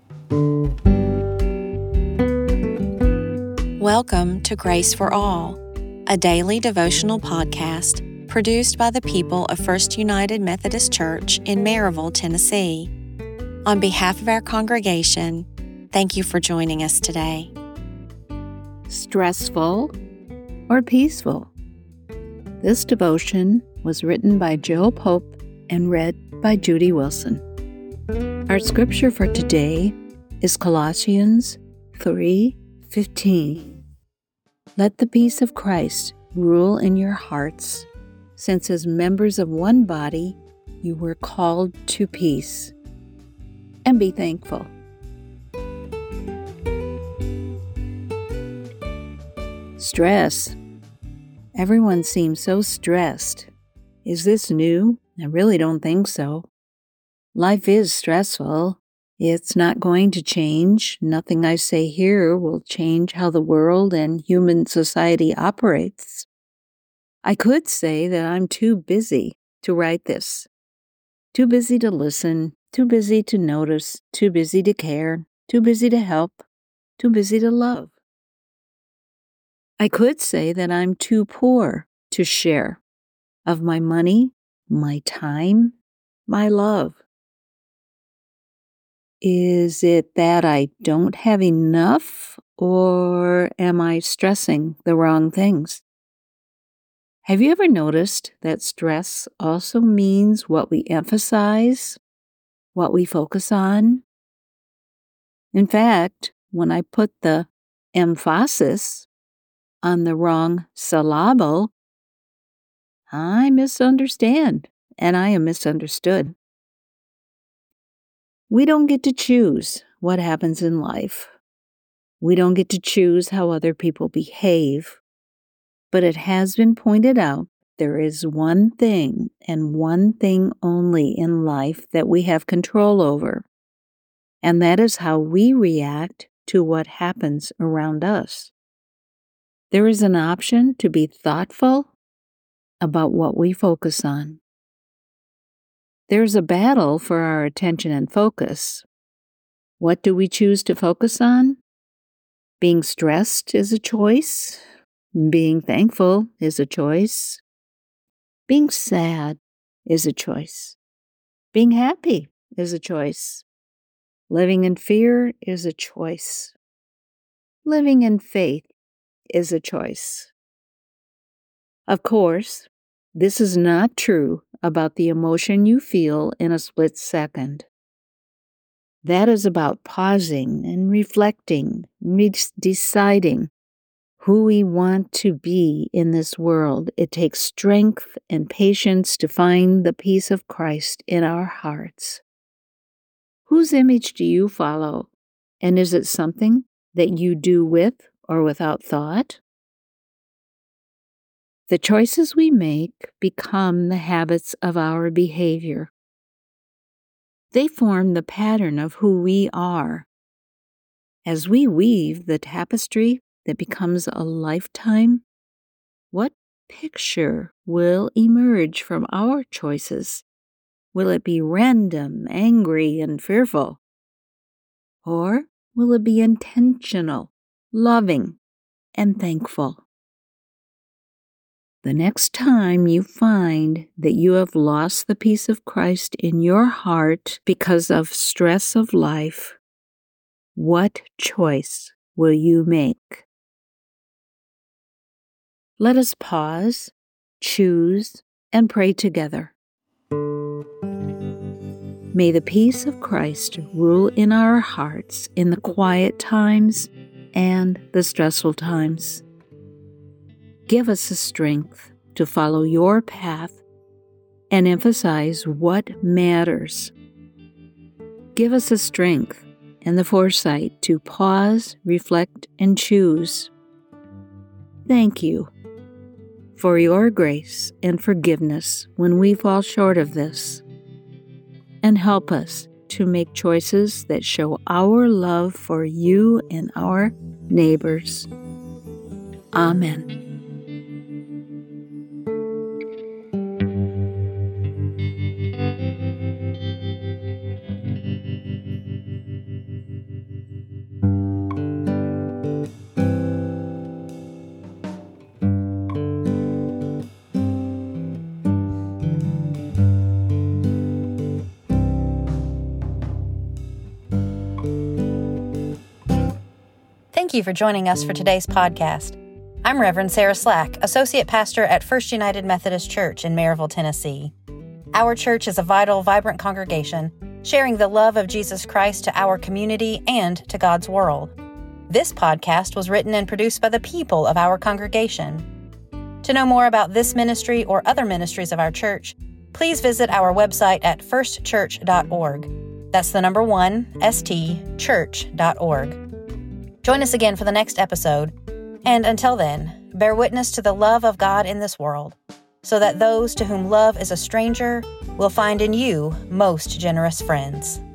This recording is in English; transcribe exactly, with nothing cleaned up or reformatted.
Welcome to Grace for All, a daily devotional podcast produced by the people of First United Methodist Church in Maryville, Tennessee. On behalf of our congregation, thank you for joining us today. Stressful or peaceful? This devotion was written by Joe Pope and read by Judy Wilson. Our scripture for today is Colossians three fifteen. Let the peace of Christ rule in your hearts, since as members of one body you were called to peace. And be thankful. Stress. Everyone seems so stressed. Is this new? I really don't think so. Life is stressful. It's not going to change. Nothing I say here will change how the world and human society operates. I could say that I'm too busy to write this. Too busy to listen, too busy to notice, too busy to care, too busy to help, too busy to love. I could say that I'm too poor to share of my money, my time, my love. Is it that I don't have enough, or am I stressing the wrong things? Have you ever noticed that stress also means what we emphasize, what we focus on? In fact, when I put the emphasis on the wrong syllable, I misunderstand, and I am misunderstood. We don't get to choose what happens in life. We don't get to choose how other people behave. But it has been pointed out there is one thing and one thing only in life that we have control over, and that is how we react to what happens around us. There is an option to be thoughtful about what we focus on. There's a battle for our attention and focus. What do we choose to focus on? Being stressed is a choice. Being thankful is a choice. Being sad is a choice. Being happy is a choice. Living in fear is a choice. Living in faith is a choice. Of course, this is not true about the emotion you feel in a split second. That is about pausing and reflecting, re- deciding who we want to be in this world. It takes strength and patience to find the peace of Christ in our hearts. Whose image do you follow? And is it something that you do with or without thought? The choices we make become the habits of our behavior. They form the pattern of who we are. As we weave the tapestry that becomes a lifetime, what picture will emerge from our choices? Will it be random, angry, and fearful? Or will it be intentional, loving, and thankful? The next time you find that you have lost the peace of Christ in your heart because of stress of life, what choice will you make? Let us pause, choose, and pray together. May the peace of Christ rule in our hearts in the quiet times and the stressful times. Give us the strength to follow your path and emphasize what matters. Give us the strength and the foresight to pause, reflect, and choose. Thank you for your grace and forgiveness when we fall short of this, and help us to make choices that show our love for you and our neighbors. Amen. Thank you for joining us for today's podcast. I'm Reverend Sarah Slack, Associate Pastor at First United Methodist Church in Maryville, Tennessee. Our church is a vital, vibrant congregation, sharing the love of Jesus Christ to our community and to God's world. This podcast was written and produced by the people of our congregation. To know more about this ministry or other ministries of our church, please visit our website at first church dot org. That's the number one, S T, church dot org. Join us again for the next episode, and until then, bear witness to the love of God in this world, so that those to whom love is a stranger will find in you most generous friends.